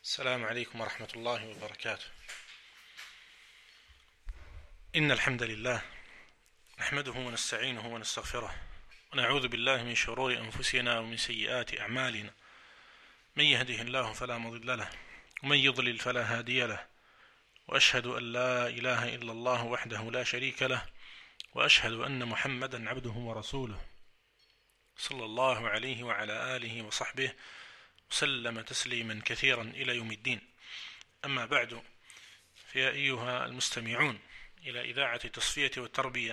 السلام عليكم ورحمة الله وبركاته. إن الحمد لله نحمده ونستعينه ونستغفره ونعوذ بالله من شرور أنفسنا ومن سيئات أعمالنا. من يهده الله فلا مضل له ومن يضلل فلا هادي له، وأشهد أن لا إله إلا الله وحده لا شريك له، وأشهد أن محمدا عبده ورسوله صلى الله عليه وعلى آله وصحبه وسلم تسليما كثيرا إلى يوم الدين. أما بعد، فيا أيها المستمعون إلى إذاعة تصفية والتربية،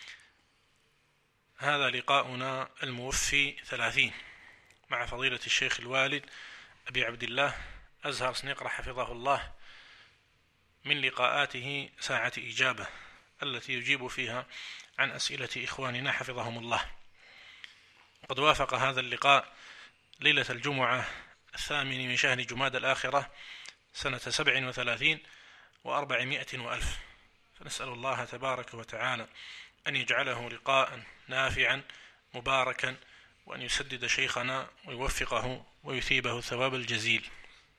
هذا لقاؤنا الموفي 30 مع فضيلة الشيخ الوالد أبي عبد الله أزهر سنيقرة حفظه الله، من لقاءاته ساعة إجابة التي يجيب فيها عن أسئلة إخواننا حفظهم الله. قد وافق هذا اللقاء ليلة الجمعة 8 من شهر جماد الآخرة سنة 37 و400 وألف، فنسأل الله تبارك وتعالى أن يجعله لقاء نافعا مباركا، وأن يسدد شيخنا ويوفقه ويثيبه الثواب الجزيل.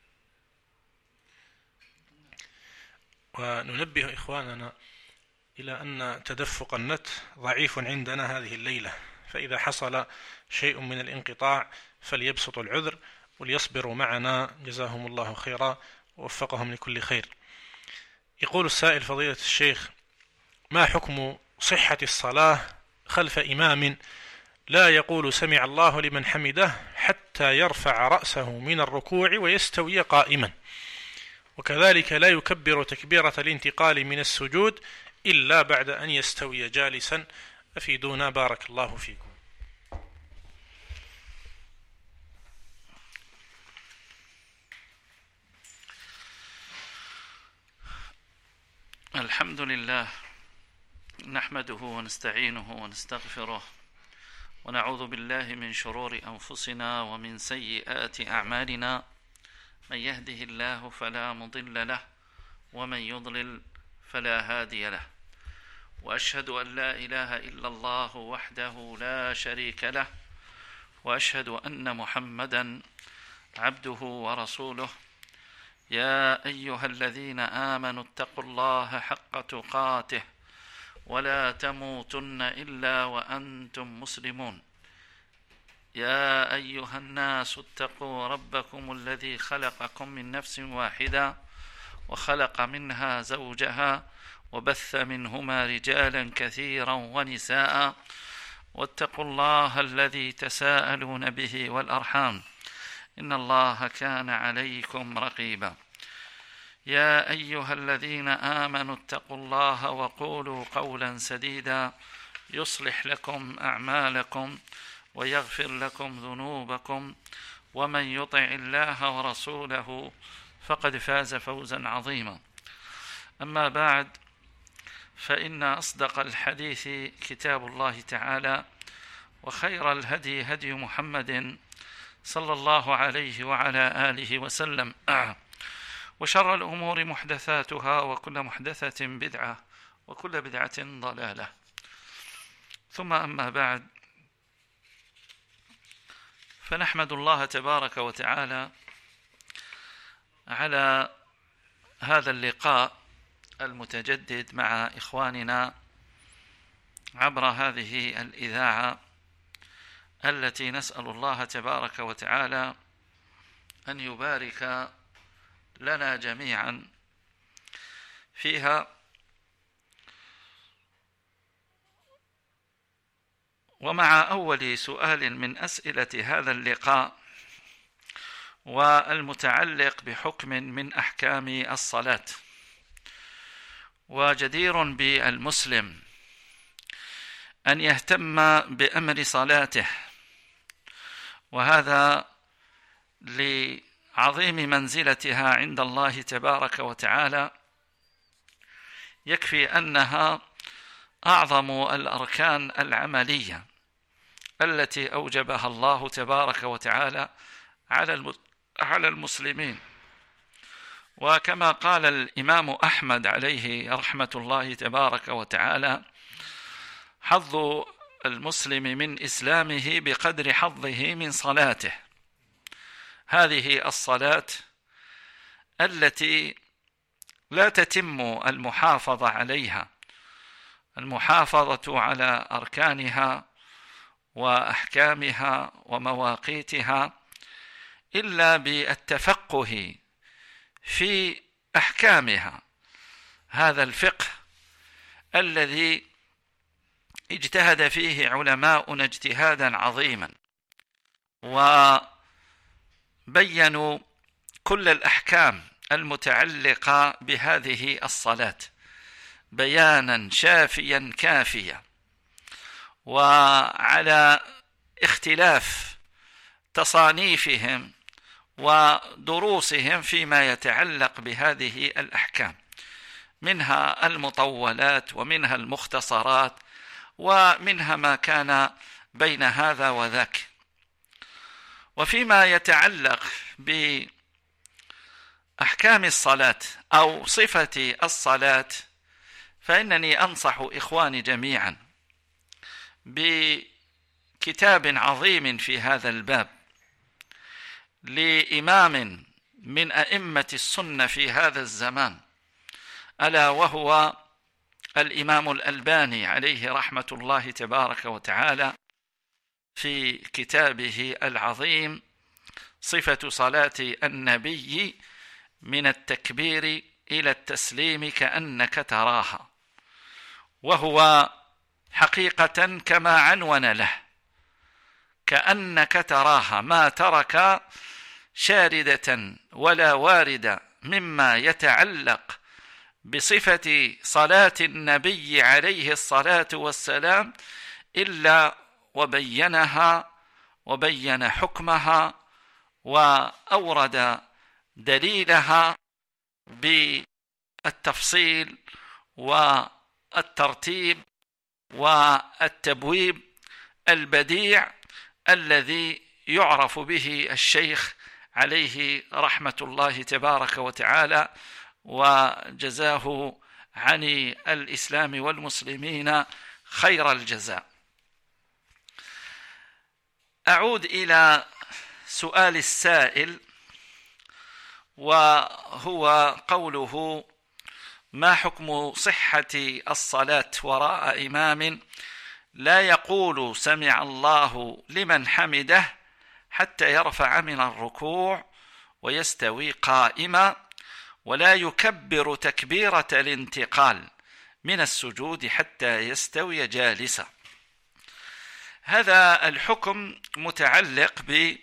وننبه إخواننا إلى أن تدفق النت ضعيف عندنا هذه الليلة، فإذا حصل شيء من الانقطاع فليبسطوا العذر وليصبروا معنا، جزاهم الله خيرا ووفقهم لكل خير. يقول السائل: فضيلة الشيخ، ما حكم صحة الصلاة خلف إمام لا يقول سمع الله لمن حمده حتى يرفع رأسه من الركوع ويستوي قائما، وكذلك لا يكبر تكبيرة الانتقال من السجود إلا بعد أن يستوي جالسا؟ أفيدونا بارك الله فيكم. الحمد لله، نحمده ونستعينه ونستغفره، ونعوذ بالله من شرور أنفسنا ومن سيئات أعمالنا. من يهده الله فلا مضل له، ومن يضلل فلا هادي له، وأشهد أن لا إله إلا الله وحده لا شريك له، وأشهد أن محمدا عبده ورسوله. يا أيها الذين آمنوا اتقوا الله حق تقاته ولا تموتن إلا وأنتم مسلمون. يا أيها الناس اتقوا ربكم الذي خلقكم من نفس واحدة وخلق منها زوجها وبث منهما رجالا كثيرا ونساء، واتقوا الله الذي تساءلون به والأرحام، إن الله كان عليكم رقيبا. يا أيها الذين آمنوا اتقوا الله وقولوا قولا سديدا يصلح لكم أعمالكم ويغفر لكم ذنوبكم، ومن يطع الله ورسوله فقد فاز فوزا عظيما. أما بعد، فإن أصدق الحديث كتاب الله تعالى، وخير الهدي هدي محمد صلى الله عليه وعلى آله وسلم، وشر الأمور محدثاتها، وكل محدثة بدعة، وكل بدعة ضلالة. ثم أما بعد، فنحمد الله تبارك وتعالى على هذا اللقاء المتجدد مع إخواننا عبر هذه الإذاعة، التي نسأل الله تبارك وتعالى أن يبارك لنا جميعا فيها. ومع أول سؤال من أسئلة هذا اللقاء، والمتعلق بحكم من أحكام الصلاة، وجدير بالمسلم أن يهتم بأمر صلاته، وهذا لعظيم منزلتها عند الله تبارك وتعالى. يكفي أنها أعظم الأركان العملية التي أوجبها الله تبارك وتعالى على المسلمين. وكما قال الإمام أحمد عليه رحمة الله تبارك وتعالى: حظ المسلم من إسلامه بقدر حظه من صلاته. هذه الصلاة التي لا تتم المحافظة عليها، المحافظة على أركانها وأحكامها ومواقيتها، إلا بالتفقه في أحكامها. هذا الفقه الذي اجتهد فيه علماؤنا اجتهادا عظيما، وبينوا كل الأحكام المتعلقة بهذه الصلاة بيانا شافيا كافيا، وعلى اختلاف تصانيفهم ودروسهم فيما يتعلق بهذه الأحكام، منها المطولات ومنها المختصرات ومنها ما كان بين هذا وذاك. وفيما يتعلق بأحكام الصلاة أو صفة الصلاة، فإنني أنصح إخواني جميعا بكتاب عظيم في هذا الباب لإمام من أئمة السنة في هذا الزمان، ألا وهو الإمام الألباني عليه رحمة الله تبارك وتعالى، في كتابه العظيم صفة صلاة النبي من التكبير إلى التسليم كأنك تراها. وهو حقيقة كما عنون له، كأنك تراها، ما ترك شاردة ولا واردة مما يتعلق بصفة صلاة النبي عليه الصلاة والسلام إلا وبينها وبين حكمها وأورد دليلها بالتفصيل والترتيب والتبويب البديع الذي يعرف به الشيخ عليه رحمة الله تبارك وتعالى، وجزاه عن الإسلام والمسلمين خير الجزاء. أعود إلى سؤال السائل، وهو قوله: ما حكم صحة الصلاة وراء إمام لا يقول سمع الله لمن حمده حتى يرفع من الركوع ويستوي قائما، ولا يكبر تكبيرة الانتقال من السجود حتى يستوي جالسا؟ هذا الحكم متعلق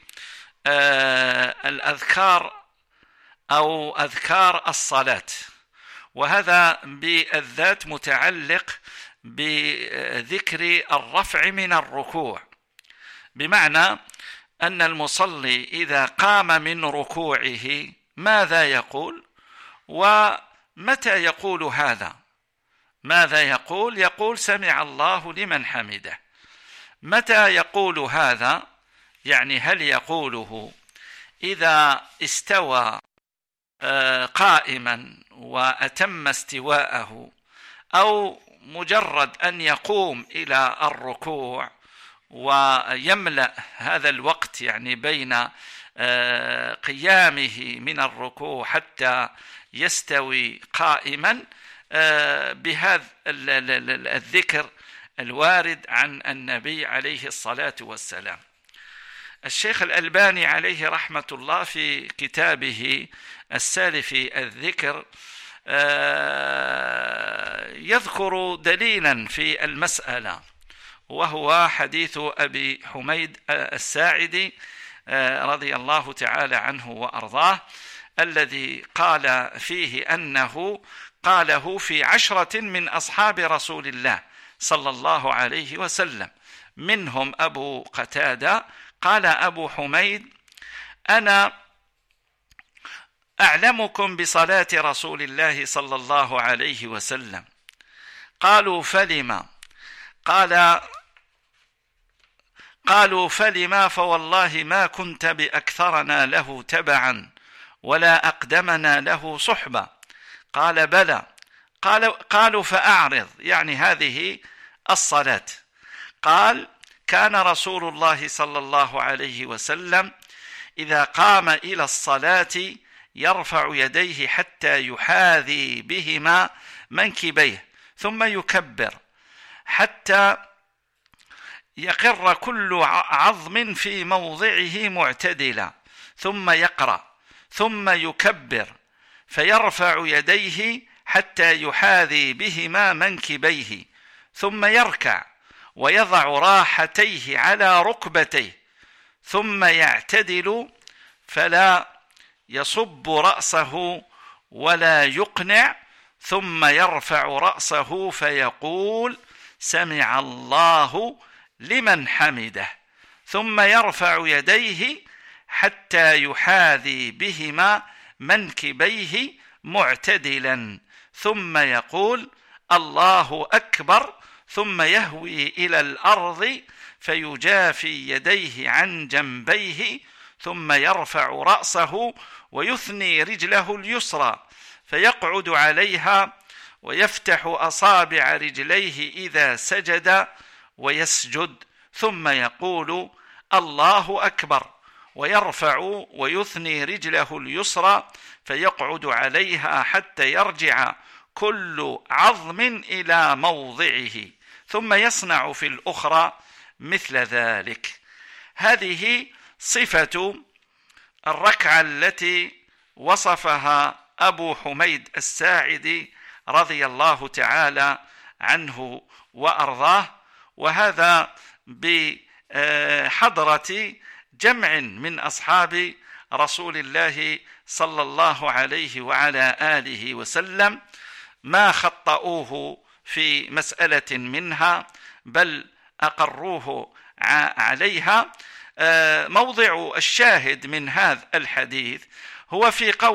بالأذكار أو أذكار الصلاة، وهذا بالذات متعلق بذكر الرفع من الركوع، بمعنى أن المصلي إذا قام من ركوعه ماذا يقول ومتى يقول هذا؟ ماذا يقول؟ يقول سمع الله لمن حمده. متى يقول هذا؟ يعني هل يقوله إذا استوى قائما وأتم استواءه، أو مجرد أن يقوم إلى الركوع ويملأ هذا الوقت، يعني بين قيامه من الركوع حتى يستوي قائما، بهذا الذكر الوارد عن النبي عليه الصلاة والسلام. الشيخ الألباني عليه رحمة الله في كتابه السالف الذكر يذكر دليلا في المسألة، وهو حديث أبي حميد الساعدي رضي الله تعالى عنه وأرضاه، الذي قال فيه أنه قاله في 10 من أصحاب رسول الله صلى الله عليه وسلم، منهم أبو قتادة. قال أبو حميد: أنا أعلمكم بصلاة رسول الله صلى الله عليه وسلم. قالوا: فلما؟ قالوا: فلما؟ فوالله ما كنت بأكثرنا له تبعا ولا أقدمنا له صحبة. قال: بلى. قالوا: فأعرض، يعني هذه الصلاة. قال: كان رسول الله صلى الله عليه وسلم إذا قام إلى الصلاة يرفع يديه حتى يحاذي بهما منكبيه، ثم يكبر حتى يقر كل عظم في موضعه معتدلا، ثم يقرأ، ثم يكبر فيرفع يديه حتى يحاذي بهما منكبيه، ثم يركع ويضع راحتيه على ركبتيه، ثم يعتدل فلا يصب رأسه ولا يقنع، ثم يرفع رأسه فيقول سمع الله لمن حمده، ثم يرفع يديه حتى يحاذي بهما منكبيه معتدلا، ثم يقول الله أكبر، ثم يهوي إلى الأرض فيجافي يديه عن جنبيه، ثم يرفع رأسه ويثني رجله اليسرى فيقعد عليها ويفتح أصابع رجليه إذا سجد ويسجد، ثم يقول الله أكبر، ويرفع ويثني رجله اليسرى فيقعد عليها حتى يرجع كل عظم إلى موضعه، ثم يصنع في الأخرى مثل ذلك. هذه صفة الركعة التي وصفها أبو حميد الساعدي رضي الله تعالى عنه وأرضاه، وهذا بحضرة جمع من أصحاب رسول الله صلى الله عليه وعلى آله وسلم، ما خطأوه في مسألة منها بل أقروه عليها. موضع الشاهد من هذا الحديث هو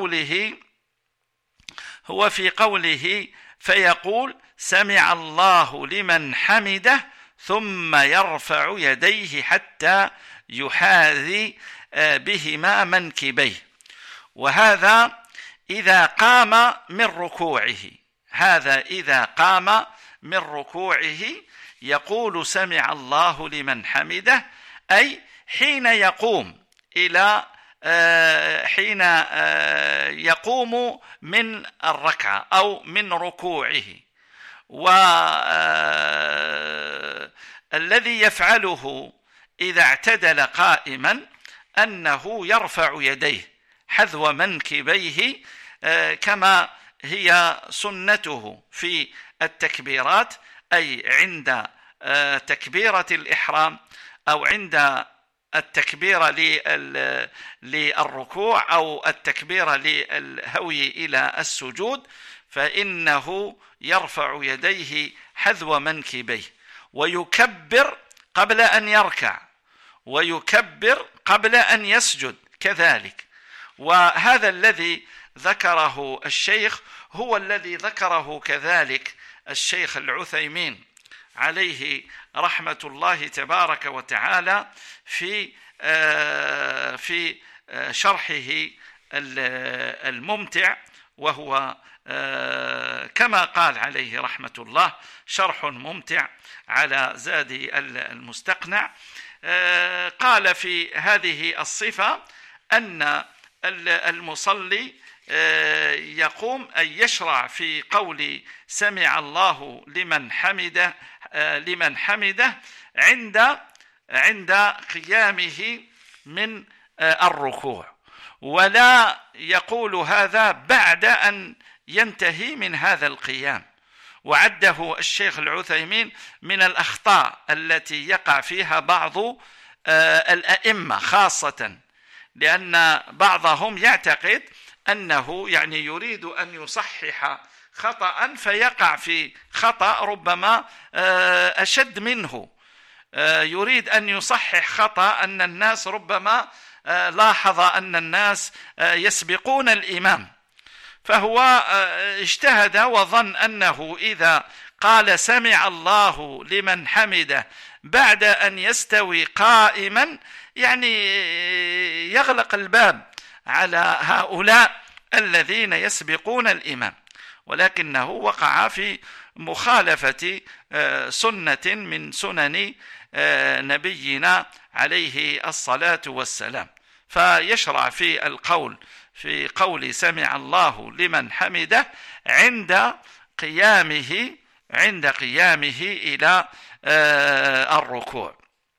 في قوله فيقول سمع الله لمن حمده، ثم يرفع يديه حتى يحاذي بهما منكبيه. وهذا إذا قام من ركوعه، هذا إذا قام من ركوعه يقول سمع الله لمن حمده، أي حين يقوم حين يقوم من الركعة أو من ركوعه. والذي يفعله إذا اعتدل قائما أنه يرفع يديه حذو منكبيه كما هي سنته في التكبيرات، أي عند تكبيرة الإحرام أو عند التكبير للركوع أو التكبير للهوي إلى السجود، فإنه يرفع يديه حذو منكبيه، ويكبر قبل أن يركع، ويكبر قبل أن يسجد كذلك. وهذا الذي ذكره الشيخ هو الذي ذكره كذلك الشيخ العثيمين عليه رحمة الله تبارك وتعالى في شرحه الممتع، وهو كما قال عليه رحمة الله شرح ممتع على زاد المستقنع. قال في هذه الصفة أن المصلي يقوم أي يشرع في قول سمع الله لمن حمده عند قيامه من الركوع، ولا يقول هذا بعد أن ينتهي من هذا القيام. وعده الشيخ العثيمين من الأخطاء التي يقع فيها بعض الأئمة، خاصة لأن بعضهم يعتقد أنه يعني يريد أن يصحح خطأ فيقع في خطأ ربما أشد منه، يريد أن يصحح خطأ أن الناس ربما لاحظ أن الناس يسبقون الإمام، فهو اجتهد وظن أنه إذا قال سمع الله لمن حمده بعد أن يستوي قائما يعني يغلق الباب على هؤلاء الذين يسبقون الإمام، ولكنه وقع في مخالفة سنة من سنن نبينا عليه الصلاة والسلام. فيشرع في القول في قول سمع الله لمن حمده عند قيامه إلى الركوع،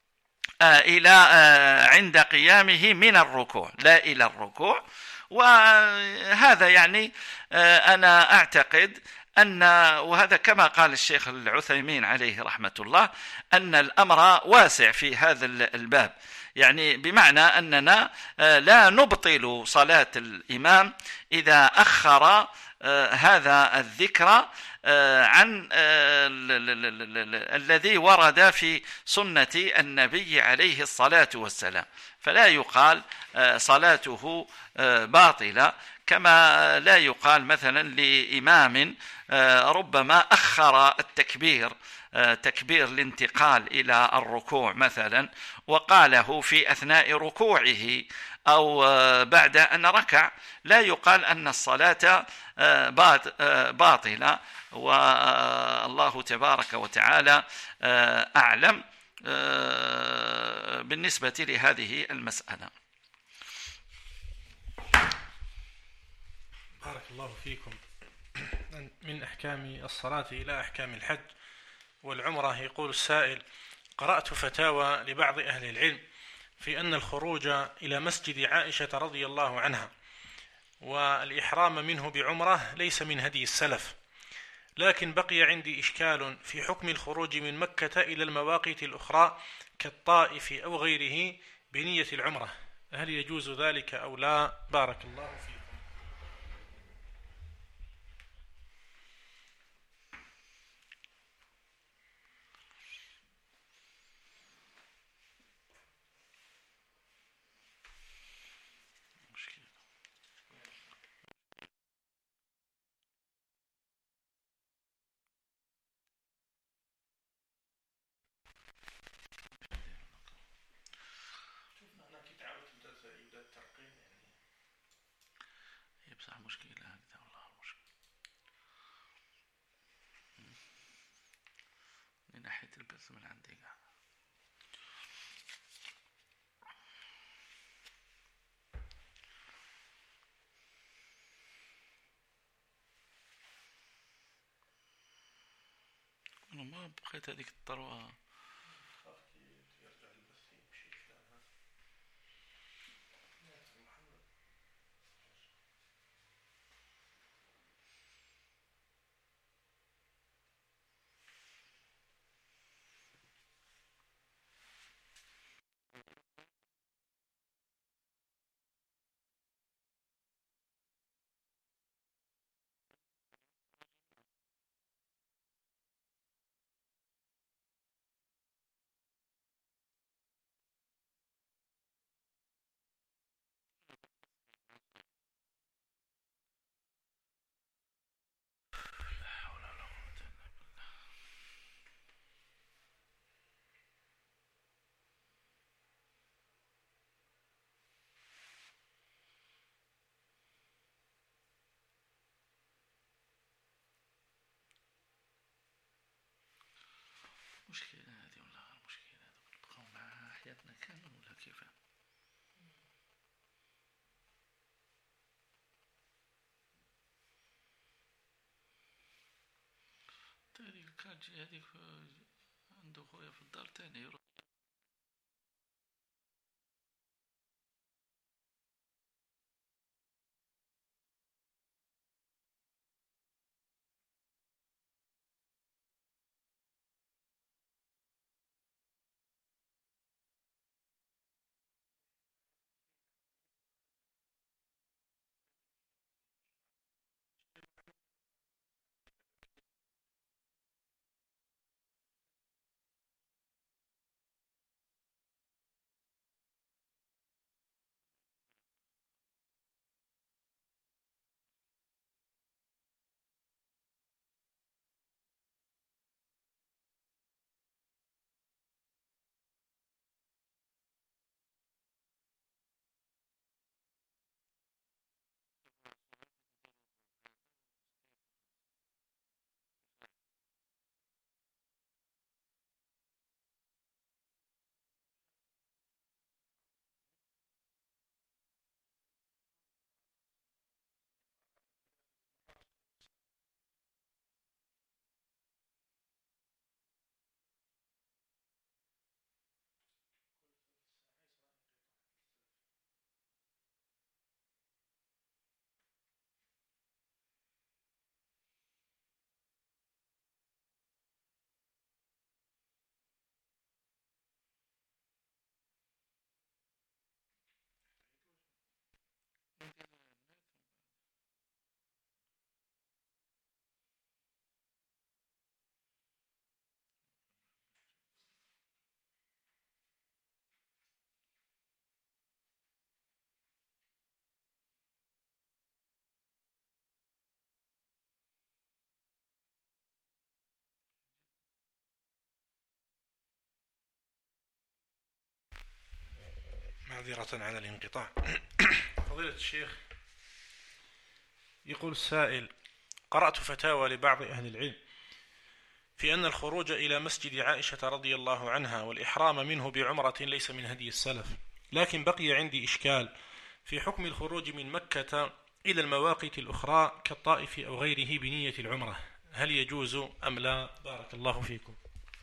عند قيامه من الركوع لا إلى الركوع. وهذا يعني أنا أعتقد وهذا كما قال الشيخ العثيمين عليه رحمة الله، أن الأمر واسع في هذا الباب، يعني بمعنى أننا لا نبطل صلاة الإمام إذا أخر هذا الذكر عن الذي ورد في سنة النبي عليه الصلاة والسلام، فلا يقال صلاته باطلة، كما لا يقال مثلا لإمام ربما أخر التكبير، تكبير الانتقال إلى الركوع مثلا، وقاله في أثناء ركوعه أو بعد أن ركع، لا يقال أن الصلاة باطلة. والله تبارك وتعالى أعلم بالنسبة لهذه المسألة. بارك الله فيكم. من أحكام الصلاة إلى أحكام الحج والعمرة. يقول السائل: قرأت فتاوى لبعض أهل العلم في أن الخروج إلى مسجد عائشة رضي الله عنها والإحرام منه بعمرة ليس من هدي السلف، لكن بقي عندي إشكال في حكم الخروج من مكة إلى المواقيت الأخرى كالطائف أو غيره بنية العمرة، هل يجوز ذلك أو لا؟ بارك الله فيكم. بصح مشكلة هكذا والله، مشكلة من ناحية البث من عندي قاعد. أنا ما بقيت هذيك الثروة. مشكلة هذه والله، المشكلة هذا نبقاو مع حياتنا كامل ولا كيف؟ هذيك كانت هذيك عنده خويا في الدار تاني معذرة على الانقطاع. فضيلة الشيخ، يقول السائل: قرأت فتاوى لبعض أهل العلم في أن الخروج إلى مسجد عائشة رضي الله عنها والإحرام منه بعمرة ليس من هدي السلف، لكن بقي عندي إشكال في حكم الخروج من مكة إلى المواقيت الأخرى كالطائف أو غيره بنية العمرة، هل يجوز أم لا؟ بارك الله فيكم.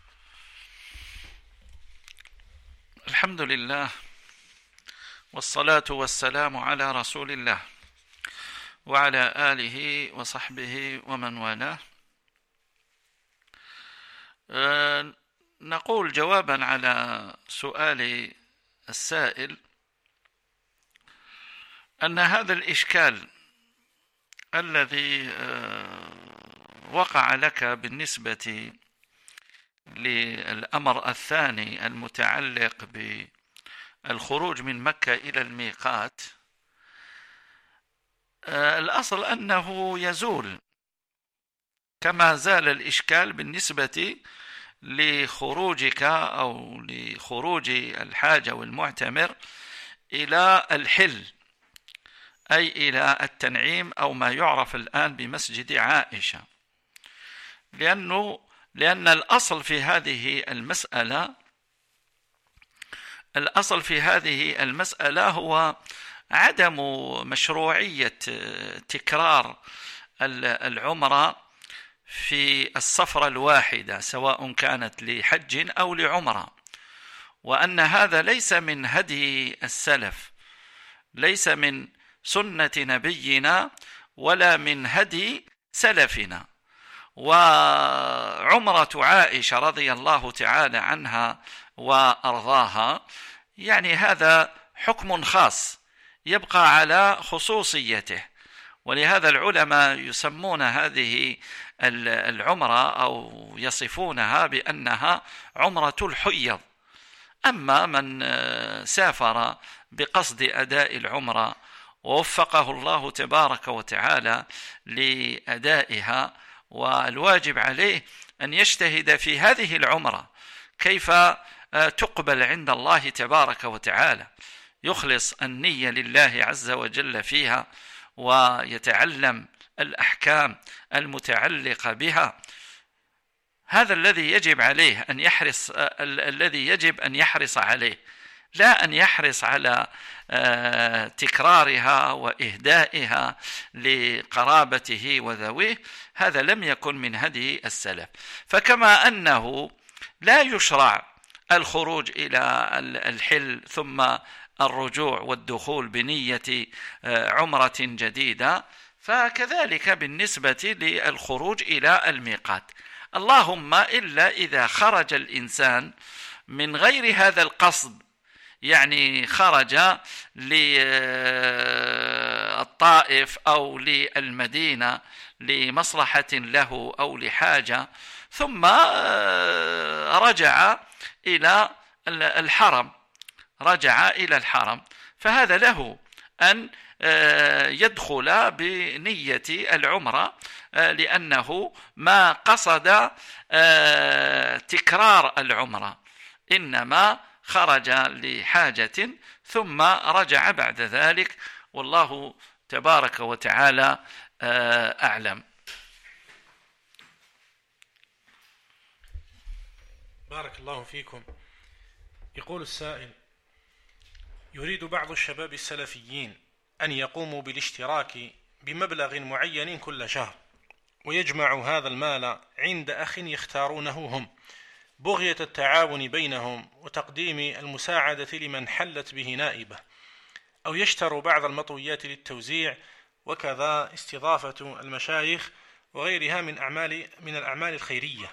الحمد لله والصلاة والسلام على رسول الله وعلى آله وصحبه ومن والاه. نقول جوابا على سؤال السائل أن هذا الإشكال الذي وقع لك بالنسبة للأمر الثاني المتعلق بالخروج من مكة إلى الميقات، الأصل أنه يزول كما زال الإشكال بالنسبة لخروجك أو لخروج الحاج والمعتمر إلى الحل، أي إلى التنعيم أو ما يعرف الآن بمسجد عائشة، لأن الأصل في هذه المسألة هو عدم مشروعية تكرار العمرة في السفرة الواحدة سواء كانت لحج أو لعمرة، وأن هذا ليس من هدي السلف، ليس من سنة نبينا ولا من هدي سلفنا. وعمرة عائشة رضي الله تعالى عنها وأرضاها يعني هذا حكم خاص يبقى على خصوصيته، ولهذا العلماء يسمون هذه العمرة أو يصفونها بأنها عمرة الحيض. أما من سافر بقصد أداء العمرة ووفقه الله تبارك وتعالى لأدائها، والواجب عليه أن يجتهد في هذه العمرة كيف تقبل عند الله تبارك وتعالى، يخلص النية لله عز وجل فيها ويتعلم الأحكام المتعلقة بها. هذا الذي يجب عليه الذي يجب أن يحرص عليه، لا أن يحرص على تكرارها وإهدائها لقرابته وذويه، هذا لم يكن من هدي السلف. فكما أنه لا يشرع الخروج إلى الحل ثم الرجوع والدخول بنية عمرة جديدة، فكذلك بالنسبة للخروج إلى الميقات، اللهم إلا إذا خرج الإنسان من غير هذا القصد، يعني خرج للطائف أو للمدينة لمصلحة له أو لحاجة ثم رجع إلى الحرم، فهذا له أن يدخل بنية العمرة، لأنه ما قصد تكرار العمرة، إنما خرج لحاجة ثم رجع بعد ذلك، والله تبارك وتعالى أعلم. بارك الله فيكم. يقول السائل: يريد بعض الشباب السلفيين أن يقوموا بالاشتراك بمبلغ معين كل شهر، ويجمعوا هذا المال عند أخ يختارونه هم، بغية التعاون بينهم وتقديم المساعدة لمن حلت به نائبة، أو يشتروا بعض المطويات للتوزيع، وكذا استضافة المشايخ وغيرها من الأعمال الخيرية،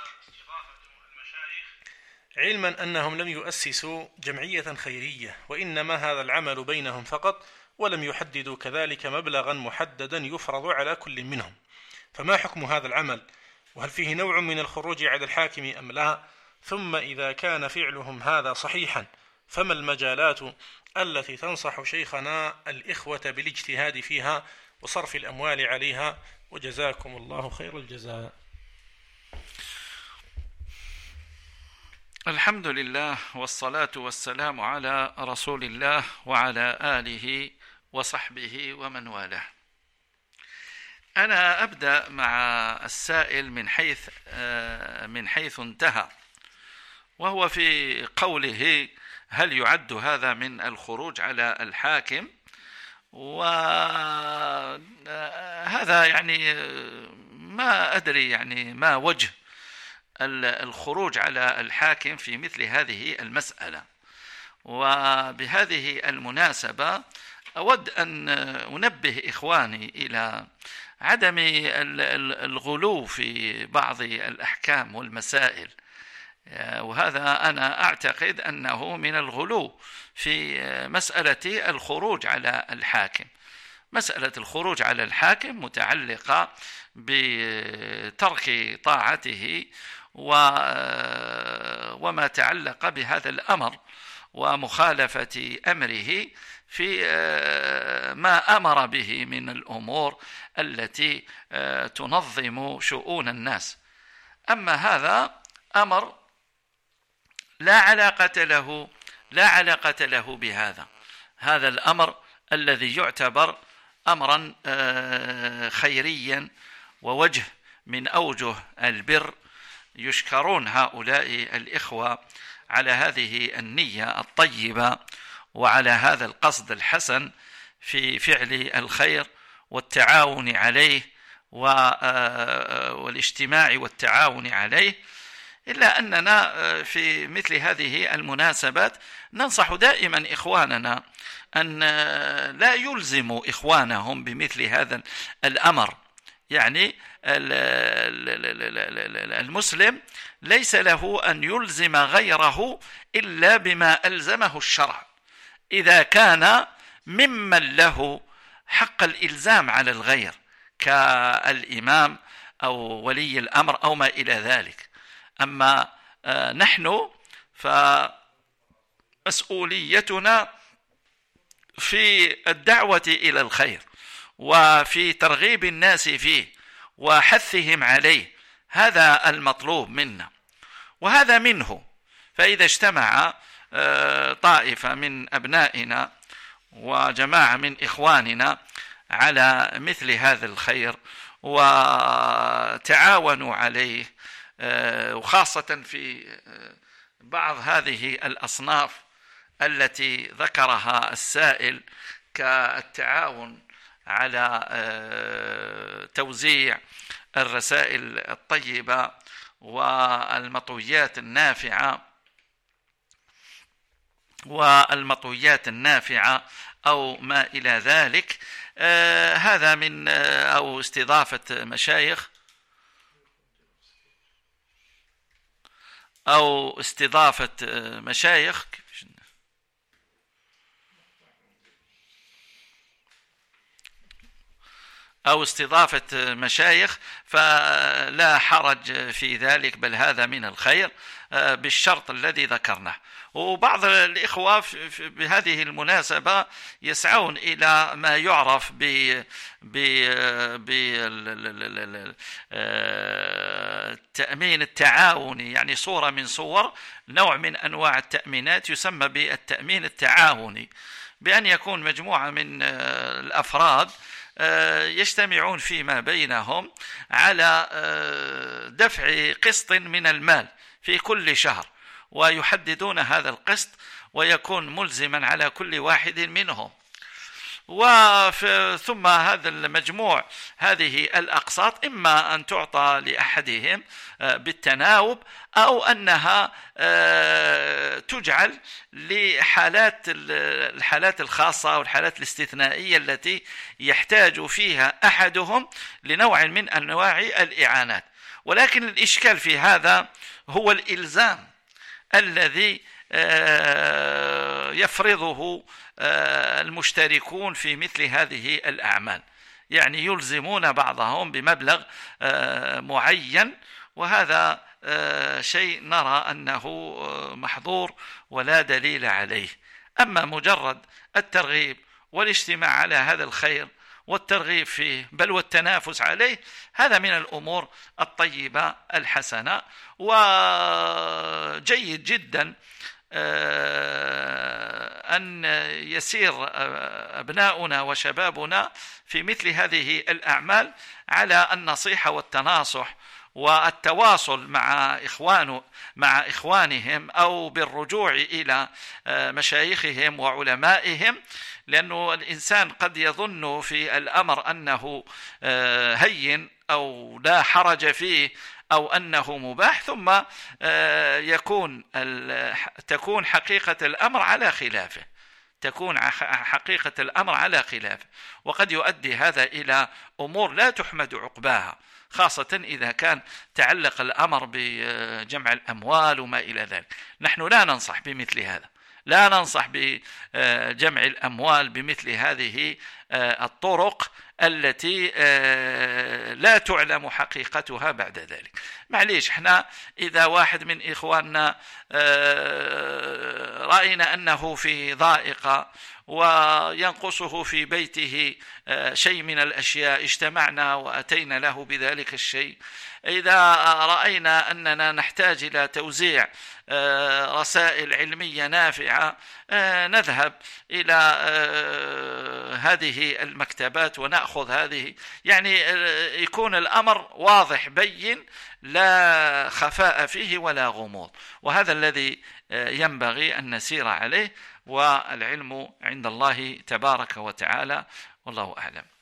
علما أنهم لم يؤسسوا جمعية خيرية، وإنما هذا العمل بينهم فقط، ولم يحددوا كذلك مبلغا محددا يفرض على كل منهم، فما حكم هذا العمل؟ وهل فيه نوع من الخروج على الحاكم أم لا؟ ثم إذا كان فعلهم هذا صحيحا، فما المجالات التي تنصح شيخنا الإخوة بالاجتهاد فيها وصرف الأموال عليها؟ وجزاكم الله خير الجزاء. الحمد لله والصلاة والسلام على رسول الله وعلى آله وصحبه ومن والاه. أنا أبدأ مع السائل من حيث انتهى، وهو في قوله: هل يعد هذا من الخروج على الحاكم؟ وهذا يعني ما أدري يعني ما وجه الخروج على الحاكم في مثل هذه المسألة. وبهذه المناسبة أود أن أنبه إخواني إلى عدم الغلو في بعض الأحكام والمسائل، وهذا أنا أعتقد أنه من الغلو في مسألة الخروج على الحاكم. مسألة الخروج على الحاكم متعلقة بترك طاعته وما تعلق بهذا الأمر ومخالفة أمره في ما أمر به من الأمور التي تنظم شؤون الناس. أما هذا أمر لا علاقة له بهذا. هذا الأمر الذي يعتبر أمرا خيريا ووجه من أوجه البر، يشكرون هؤلاء الإخوة على هذه النية الطيبة وعلى هذا القصد الحسن في فعل الخير والتعاون عليه والاجتماع والتعاون عليه. إلا أننا في مثل هذه المناسبات ننصح دائما إخواننا أن لا يلزموا إخوانهم بمثل هذا الأمر. يعني المسلم ليس له أن يلزم غيره إلا بما ألزمه الشرع، إذا كان ممن له حق الإلزام على الغير كالإمام أو ولي الأمر أو ما إلى ذلك. أما نحن فمسؤوليتنا في الدعوة إلى الخير وفي ترغيب الناس فيه وحثهم عليه، هذا المطلوب منا وهذا منه. فإذا اجتمع طائفة من أبنائنا وجماعة من إخواننا على مثل هذا الخير وتعاونوا عليه، وخاصة في بعض هذه الأصناف التي ذكرها السائل كالتعاون على توزيع الرسائل الطيبة والمطويات النافعة أو ما إلى ذلك، هذا من أو استضافة مشايخ أو استضافة مشايخ فلا حرج في ذلك، بل هذا من الخير بالشرط الذي ذكرناه. وبعض الإخوة بهذه المناسبة يسعون إلى ما يعرف بالتأمين التعاوني، يعني صورة من صور نوع من أنواع التأمينات يسمى بالتأمين التعاوني، بأن يكون مجموعة من الأفراد يجتمعون فيما بينهم على دفع قسط من المال في كل شهر، ويحددون هذا القسط ويكون ملزما على كل واحد منهم. ثم هذا المجموع هذه الأقساط إما أن تعطى لأحدهم بالتناوب أو أنها تجعل الحالات الخاصة أو الحالات الاستثنائية التي يحتاج فيها أحدهم لنوع من أنواع الإعانات. ولكن الإشكال في هذا هو الإلزام الذي يفرضه المشتركون في مثل هذه الأعمال، يعني يلزمون بعضهم بمبلغ معين، وهذا شيء نرى أنه محظور ولا دليل عليه. أما مجرد الترغيب والاجتماع على هذا الخير والترغيب فيه بل والتنافس عليه، هذا من الأمور الطيبة الحسنة. وجيد جدا أن يسير أبناؤنا وشبابنا في مثل هذه الأعمال على النصيحة والتناصح والتواصل مع إخوانهم أو بالرجوع إلى مشايخهم وعلمائهم، لأنه الإنسان قد يظن في الأمر أنه هين أو لا حرج فيه أو أنه مباح، ثم تكون حقيقة الأمر على خلافه، وقد يؤدي هذا إلى أمور لا تحمد عقباها، خاصة إذا كان تعلق الأمر بجمع الأموال وما إلى ذلك. نحن لا ننصح بمثل هذا، لا ننصح بجمع الأموال بمثل هذه الطرق التي لا تعلم حقيقتها بعد ذلك. معليش، احنا إذا واحد من إخواننا رأينا أنه في ضائقة وينقصه في بيته شيء من الأشياء، اجتمعنا وأتينا له بذلك الشيء. إذا رأينا أننا نحتاج إلى توزيع رسائل علمية نافعة، نذهب إلى هذه المكتبات ونأخذ هذه، يعني يكون الأمر واضح بين، لا خفاء فيه ولا غموض، وهذا الذي ينبغي أن نسير عليه، والعلم عند الله تبارك وتعالى، والله أعلم.